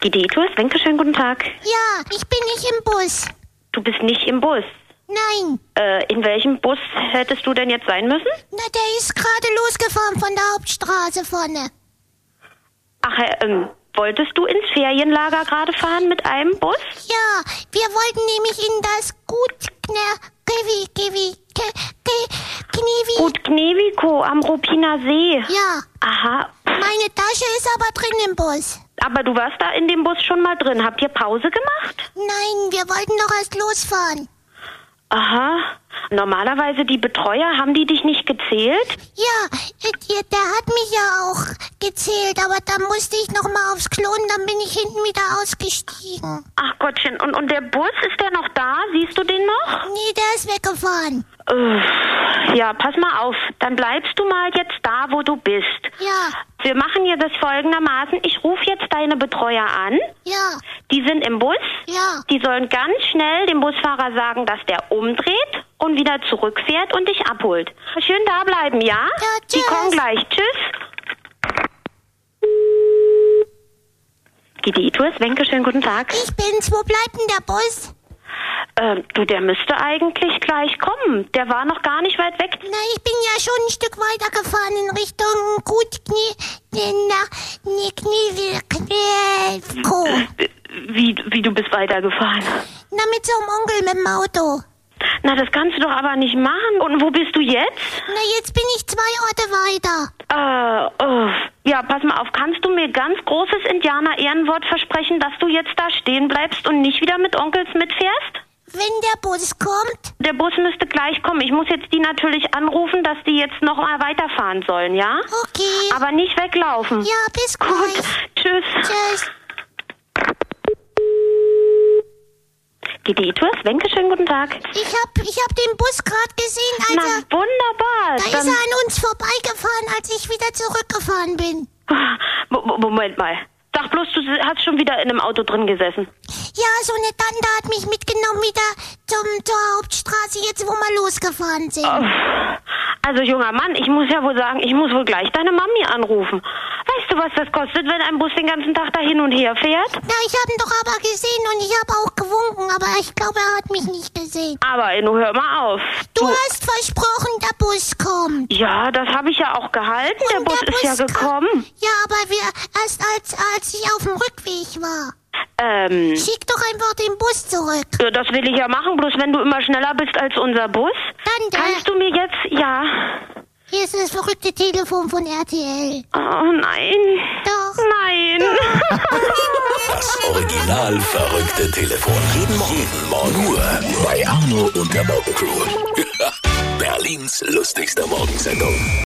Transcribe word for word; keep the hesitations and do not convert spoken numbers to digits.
Gidetus, Wenke, schönen guten Tag. Ja, ich bin nicht im Bus. Du bist nicht im Bus? Nein. Äh, in welchem Bus hättest du denn jetzt sein müssen? Na, der ist gerade losgefahren von der Hauptstraße vorne. Ach, äh, ähm, wolltest du ins Ferienlager gerade fahren mit einem Bus? Ja, wir wollten nämlich in das Gut... Gewi, Gewi, Kniewi... Gut Gneviko am Ruppiner See. Ja. Aha. Meine Tasche ist aber drin im Bus. Aber du warst da in dem Bus schon mal drin. Habt ihr Pause gemacht? Nein, wir wollten doch erst losfahren. Aha. Normalerweise die Betreuer, haben die dich nicht gezählt? Ja, der, der hat mich ja auch gezählt, aber dann musste ich noch mal aufs Klo und dann bin ich hinten wieder ausgestiegen. Ach Gottchen, und, und der Bus, ist der noch da? Siehst du den noch? Nee, der ist weggefahren. Uff, ja, pass mal auf. Dann bleibst du mal jetzt da, wo du bist. Ja. Wir machen hier das folgendermaßen. Ich rufe jetzt deine Betreuer an. Ja. Die sind im Bus. Ja. Die sollen ganz schnell dem Busfahrer sagen, dass der umdreht und wieder zurückfährt und dich abholt. Schön da bleiben, ja? Ja, tschüss. Die kommen gleich. Tschüss. Gidetus, Wenke, schönen guten Tag. Ich bin's. Wo bleibt denn der Bus? Ähm, du, der müsste eigentlich gleich kommen. Der war noch gar nicht weit weg. Na, ich bin ja schon ein Stück weiter gefahren in Richtung Gut Knie... Na, nee, Knie... Knie... Wie, wie du bist weitergefahren? Na, mit so einem Onkel mit dem Auto. Na, das kannst du doch aber nicht machen. Und wo bist du jetzt? Na, jetzt bin ich zwei Orte weiter. Äh, oh. Ja, pass mal auf. Kannst du mir ganz großes Indianer-Ehrenwort versprechen, dass du jetzt da stehen bleibst und nicht wieder mit Onkels mitfährst? Wenn der Bus kommt? Der Bus müsste gleich kommen. Ich muss jetzt die natürlich anrufen, dass die jetzt noch mal weiterfahren sollen, ja? Okay. Aber nicht weglaufen. Ja, bis gleich. Gut. Tschüss. Tschüss. Gidetus, Wenke, schönen guten Tag. Ich hab, ich hab den Bus gerade gesehen, Na, Alter. wunderbar. Da ist er an uns vorbeigefahren, als ich wieder zurückgefahren bin. Mo- Moment mal. Sag bloß, du hast schon wieder in einem Auto drin gesessen. Ja, so eine Tante hat mich mitgenommen wieder zum, zur Hauptstraße, jetzt wo wir losgefahren sind. Oh. Also, junger Mann, ich muss ja wohl sagen, ich muss wohl gleich deine Mami anrufen. Weißt du, was das kostet, wenn ein Bus den ganzen Tag da hin und her fährt? Na, ich hab ihn doch aber gesehen und ich hab auch gewunken, aber ich glaube, er hat mich nicht gesehen. Aber, nun hör mal auf. Du, du hast versprochen, der Bus kommt. Ja, das habe ich ja auch gehalten. Und Der Bus der ist ja Bus gekommen. Kam, ja, aber wir erst als, als ich auf dem Rückweg war. Ähm, Schick doch einfach den Bus zurück. ja, das will ich ja machen, bloß wenn du immer schneller bist als unser Bus. Tante, Kannst du mir jetzt, ja... hier ist das verrückte Telefon von R T L. Oh, nein. Doch. Nein. Das original verrückte Telefon. Jeden Morgen, morgen Uhr bei Arno und der Morgencrew. Berlins lustigste Morgensendung.